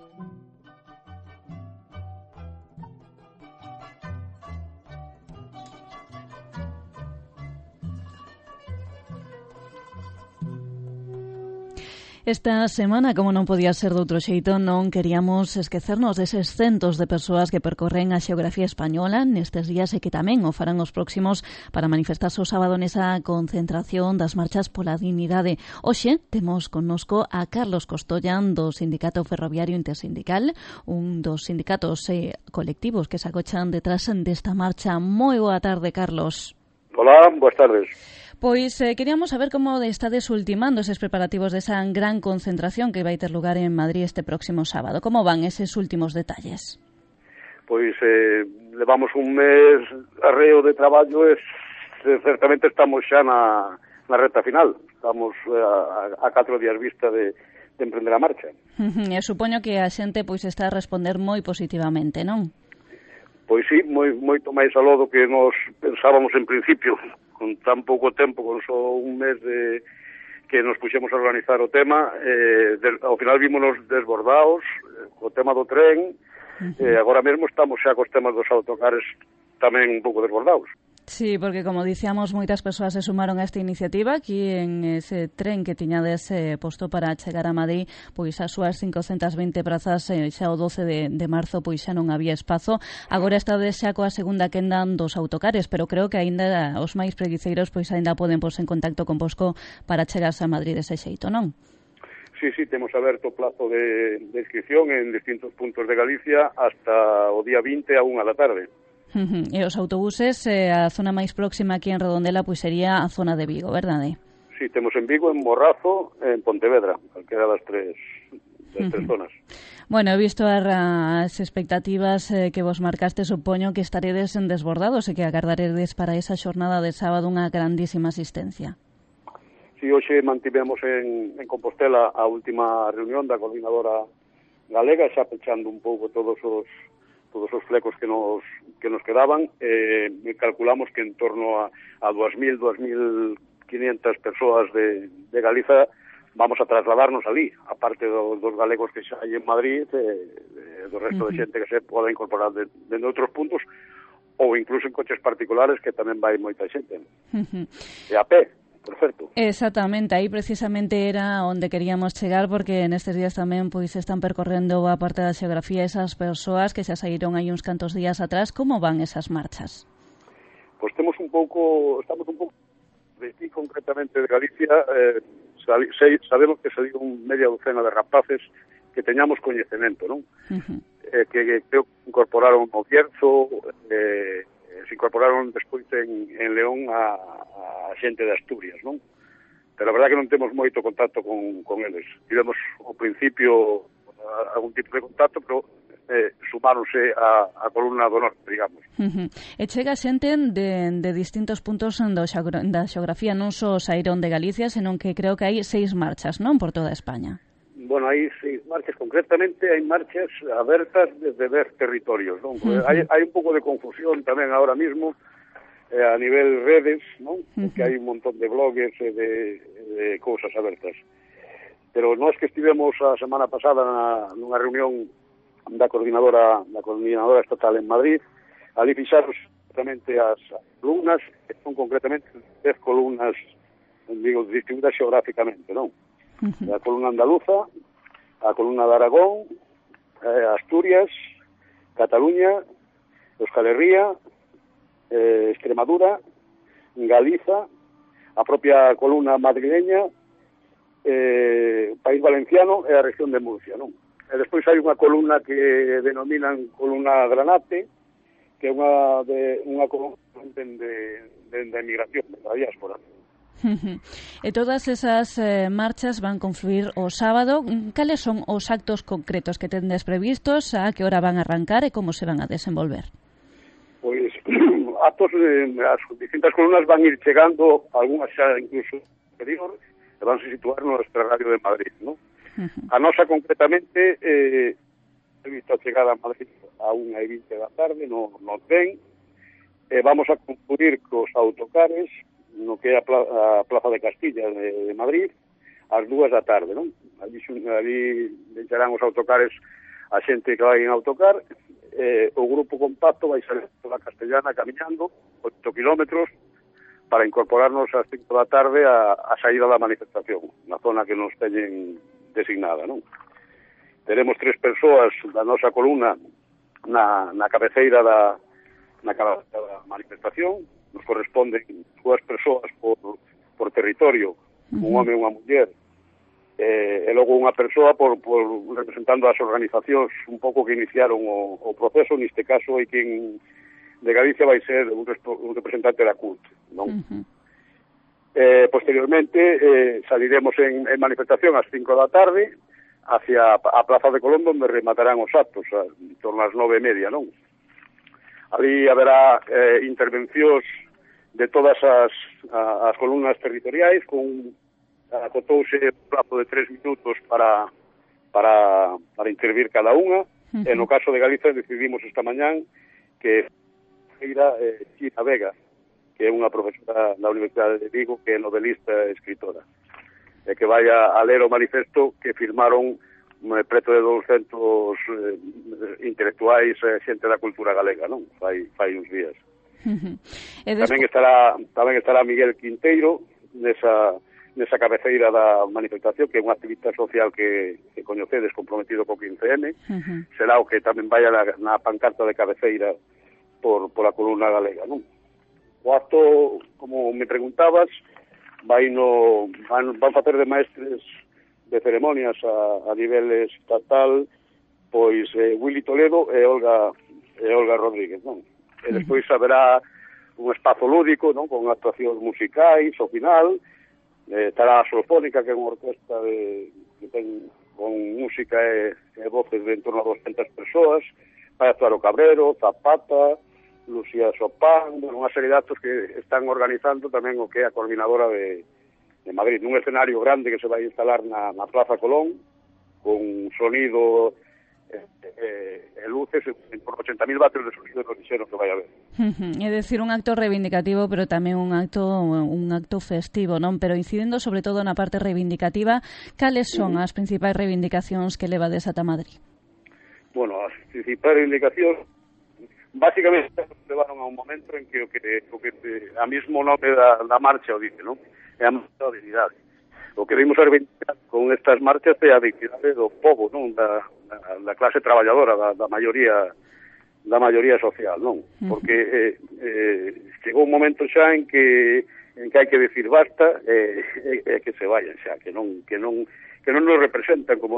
Esta semana, como non podía ser de outro xeito, non queríamos esquecernos deses centos de persoas que percorren a xeografía española nestes días e que tamén o farán os próximos para manifestarse o sábado nesa concentración das marchas pola dignidade. Hoxe temos connosco a Carlos Costollan do Sindicato Ferroviario Intersindical, un dos sindicatos colectivos que se agochan detrás desta marcha. Moi boa tarde, Carlos. Hola, boas tardes. Pois queríamos saber como estades ultimando eses preparativos desa gran concentración que vai ter lugar en Madrid este próximo sábado. Como van eses últimos detalles? Pois levamos un mes arreo de traballo e certamente estamos xa na reta final. Estamos a 4 días vista de emprender a marcha. E supoño que a xente pois está a responder moi positivamente, non? Pois sí, moito máis aló do que nos pensábamos en principio. Con tan pouco tempo, con só un mes de que nos puxemos a organizar o tema, ao final vímonos desbordados, co tema do tren, agora mesmo estamos xa cos temas dos autocares tamén un pouco desbordados. Sí, porque como dicíamos, moitas persoas se sumaron a esta iniciativa aquí en ese tren que tiñades posto para chegar a Madrid, pois as súas 520 prazas xa o 12 de marzo pois xa non había espazo. Agora estades xa coa segunda quenda dos autocares, pero creo que aínda os máis preguiceiros pois aínda poden porse en contacto con Bosco para chegarse a Madrid dese xeito, non? Sí, temos aberto o plazo de inscripción en distintos puntos de Galicia hasta o día 20 a 1 da tarde. E os autobuses, a zona máis próxima aquí en Redondela, pois sería a zona de Vigo, verdade? Sí, temos en Vigo, en Morrazo, en Pontevedra, calquera das tres zonas. Bueno, he visto as expectativas que vos marcaste, supoño que estaredes desbordados e que agardaredes para esa xornada de sábado unha grandísima asistencia. Sí, hoxe mantivemos en Compostela a última reunión da coordinadora galega, xa pechando un pouco todos os flecos que nos quedaban. Calculamos que en torno a 2.000, 2.500 persoas de Galiza vamos a trasladarnos ali, aparte dos galegos que xa hai en Madrid, do resto de xente que se poda incorporar de outros puntos, ou incluso en coches particulares, que tamén vai moita xente. E a pé, por certo. Exactamente, aí precisamente era onde queríamos chegar, porque nestes días tamén pois están percorrendo a parte da xeografía esas persoas que xa saíron aí uns cantos días atrás. Como van esas marchas? Pois estamos un pouco de aquí, concretamente de Galicia, sabemos que saliron media docena de rapaces que teñamos coñecemento, non? Que creo que incorporaron o Bierzo, se incorporaron despois en León a xente de Asturias, non? Pero a verdade que non temos moito contacto con eles. Tivemos ao principio algún tipo de contacto, pero sumáronse a columna do norte, digamos. E chega xente de distintos puntos da xeografía, non só saíron de Galicia, senón que creo que hai 6 marchas, non? Por toda España. Bueno, hai 6 marchas, concretamente hai marchas abertas desde 10 territorios, non? Hai un pouco de confusión tamén ahora mismo a nivel redes, non? Porque hai un montón de blogs e de cousas abertas. Pero nós que estivemos a semana pasada nunha reunión da coordinadora estatal en Madrid, ali fixaros exactamente as columnas, que son concretamente 10 columnas, digo, distribuídas xeográficamente, non? A columna andaluza, a columna de Aragón, Asturias, Cataluña, Euskal Herria, Extremadura, Galiza, a propia columna madrileña, País Valenciano e a región de Murcia, non? E despois hai unha columna que denominan columna Granate, que é unha columna de emigración, da diáspora. E todas esas marchas van confluir o sábado. Cales son os actos concretos que tendes previstos, a que hora van a arrancar e como se van a desenvolver? Pois actos, as distintas columnas van ir chegando, algunhas xa incluso exterior, e van a situar no nuestra radio de Madrid, non? A nosa concretamente he visto a chegada a Madrid a 1:20 da tarde no tren, vamos a concluir cos autocares no que é a Plaza de Castilla de Madrid ás 2 da tarde, non? Ali deixarán os autocares a xente que vai en autocar, o grupo compacto vai salir toda a Castellana camiñando 8 kilómetros para incorporarnos ás 5 da tarde a saída da manifestación, na zona que nos teñen designada, non? Teremos 3 persoas da nosa columna na cabeceira da manifestación, nos corresponden 2 persoas por territorio, un home e unha muller, e logo unha persoa por representando as organizacións un pouco que iniciaron o proceso. Neste caso hai quen de Galicia vai ser un representante da CUT, non? Posteriormente saliremos en manifestación ás 5 da tarde hacia a Plaza de Colón, onde rematarán os actos en torno ás 9:30, non? Ali haberá intervencións de todas as columnas territoriais, acotouse un plazo de 3 minutos para intervir cada unha. E no caso de Galicia decidimos esta mañán que China Vega, que é unha profesora da Universidade de Vigo, que é novelista e escritora, e que vai a ler o manifesto que firmaron preto de 200 intelectuais e xente da cultura galega, non? Fai uns días. Tamén estará Miguel Quinteiro nesa cabeceira da manifestación, que é unha activista social que coñecedes, comprometido co 15M. Será o que tamén vaya na pancarta de cabeceira por a columna galega, non? O acto, como me preguntabas, van facer de maestres de ceremonias a nivel estatal, pois Willy Toledo e Olga Rodríguez, non? E despois haberá un espazo lúdico, non? Con actuacións musicais ao final. Estará a Solfónica, que é unha orquesta que ten con música e voces de en torno a 200 persoas. Vai actuar o Cabrero, Zapata, Lucía Sopán, unha serie de actos que están organizando tamén o que é a coordinadora de Madrid, nun escenario grande que se vai instalar na Plaza Colón, con sonido e luces, por 80.000 vatios de sonido que dixeron que vai haber. É dicir, un acto reivindicativo, pero tamén un acto festivo, non? Pero incidindo sobre todo na parte reivindicativa, cales son as principais reivindicacións que levades ata Madrid? Bueno, as principais reivindicacións básicamente levaron a un momento en que o que a mismo nome da marcha o dice, non? É a marcha da dignidade. O que vimos a reivindicar con estas marchas é a dignidade do povo, non? Da clase traballadora, da maioría social, non? Porque chegou un momento xa en que hai que decir basta e que se vayan xa, que non nos representan como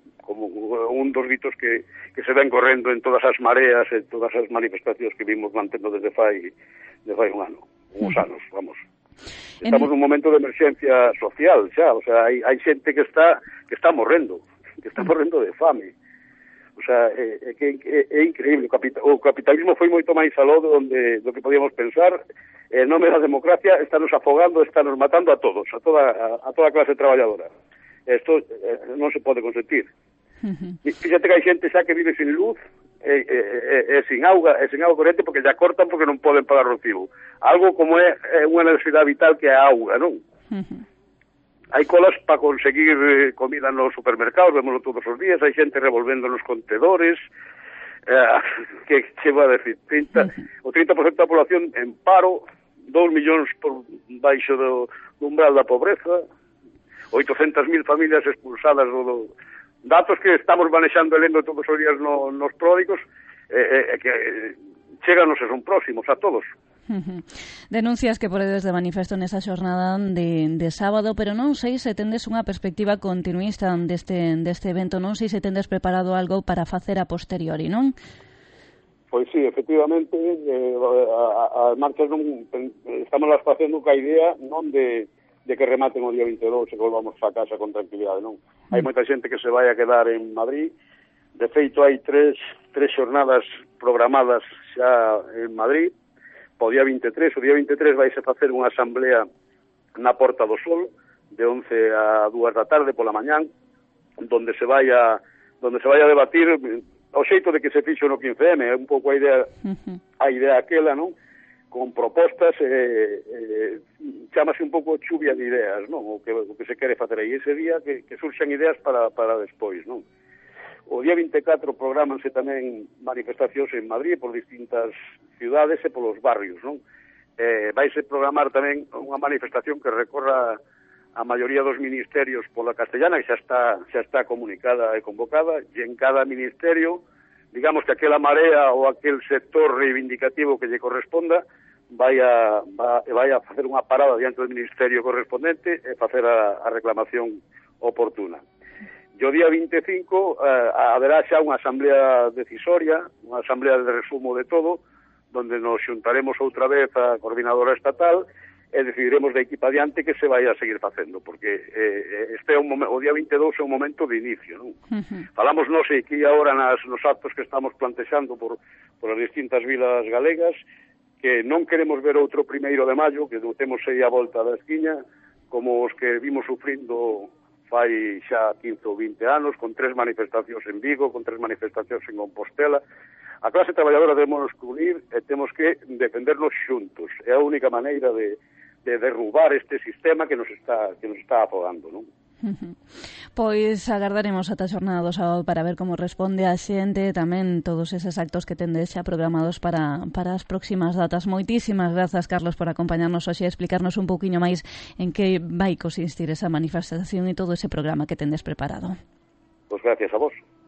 un dos ritos que se ven correndo en todas as mareas e todas as manifestacións que vimos mantendo desde fai un ano, uns anos, vamos. Estamos nun momento de emerxencia social xa, o sea, hai xente que está morrendo de fame. O sea, é increíble. O capitalismo foi moito máis aló do que podíamos pensar. En nome da democracia estános afogando, estános matando a todos, a toda clase traballadora. Isto non se pode consentir. Fíxate que hai xente xa que vive sin luz e sin auga corrente porque ya cortan porque non poden pagar o recibo. Algo como é unha necesidade vital que é a auga, non? Hai colas para conseguir comida nos supermercados, vémoslo todos os días, hai xente revolvendo nos contedores, que che va a decir, o 30% da población en paro, 2 millóns por baixo do umbral da pobreza, 800.000 familias expulsadas datos que estamos manexando e lendo todos os días nos pródigos, que cheganos e son próximos a todos. Denuncias que poredes de manifesto nesa xornada de sábado, pero non sei se tendes unha perspectiva continuista deste evento, non sei se tendes preparado algo para facer a posteriori, non? Pois sí, efectivamente, as marchas estamos las facendo ca idea non de que rematen o día 22 e que volvamos a casa con tranquilidade, non? Hai moita xente que se vai a quedar en Madrid. De feito, hai tres xornadas programadas xa en Madrid. O día 23 vaise facer unha asamblea na Porta do Sol de 11 a 2 da tarde pola mañán, donde se vai a debatir o xeito de que se fixo no 15M, é un pouco a idea aquela, non? Con propostas, chamase un pouco chuvia de ideas, non? O que se quere facer aí ese día, que surxan ideas para despois, non? O día 24 programanse tamén manifestacións en Madrid por distintas ciudades e polos barrios, non? Vaise programar tamén unha manifestación que recorra a maioría dos ministerios pola castellana, que xa está comunicada e convocada, e en cada ministerio, digamos que aquela marea ou aquel sector reivindicativo que lle corresponda vai a facer unha parada diante do ministerio correspondente e facer a reclamación oportuna. E o día 25 haberá xa unha asamblea decisoria, unha asamblea de resumo de todo, donde nos xuntaremos outra vez a coordinadora estatal e decidiremos de aquí para diante que se vai a seguir facendo, porque este é o día 22 é un momento de inicio, non? Falamos, non sei, que agora nos actos que estamos plantexando por as distintas vilas galegas, que non queremos ver outro 1º de maio, que temos aí a volta da esquiña, como os que vimos sufrindo fai xa 15 ou 20 anos, con 3 manifestacións en Vigo, con 3 manifestacións en Compostela. A clase traballadora debemos que unir e temos que defendernos xuntos. É a única maneira de derrubar este sistema que nos está afogando, non? Pois agardaremos ata a xornada do sábado para ver como responde a xente, tamén todos eses actos que tendes xa programados para as próximas datas. Moitísimas grazas, Carlos, por acompañarnos hoxe e explicarnos un pouquiño máis en que vai consistir esa manifestación e todo ese programa que tendes preparado. Pois gracias a vos.